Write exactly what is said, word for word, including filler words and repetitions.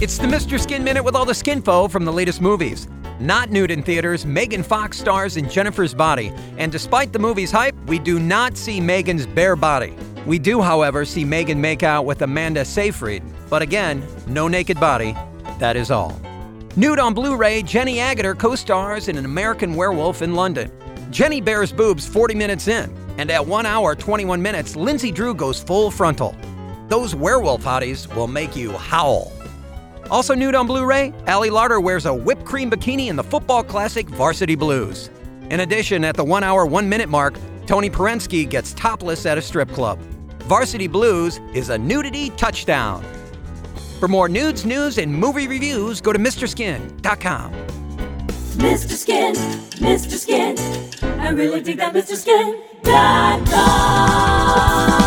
It's the Mister Skin Minute with all the skinfo from the latest movies. Not nude in theaters, Megan Fox stars in Jennifer's Body, and despite the movie's hype, we do not see Megan's bare body. We do, however, see Megan make out with Amanda Seyfried, but again, no naked body, that is all. Nude on Blu-ray, Jenny Agutter co-stars in An American Werewolf in London. Jenny bears boobs forty minutes in, and at one hour, twenty-one minutes, Lindsay Drew goes full frontal. Those werewolf hotties will make you howl. Also nude on Blu-ray, Ali Larter wears a whipped cream bikini in the football classic Varsity Blues. In addition, at the one hour, one minute mark, Tony Perensky gets topless at a strip club. Varsity Blues is a nudity touchdown. For more nudes, news, and movie reviews, go to Mister Skin dot com. Mister Skin, Mister Skin, I really dig that Mister Skin dot com.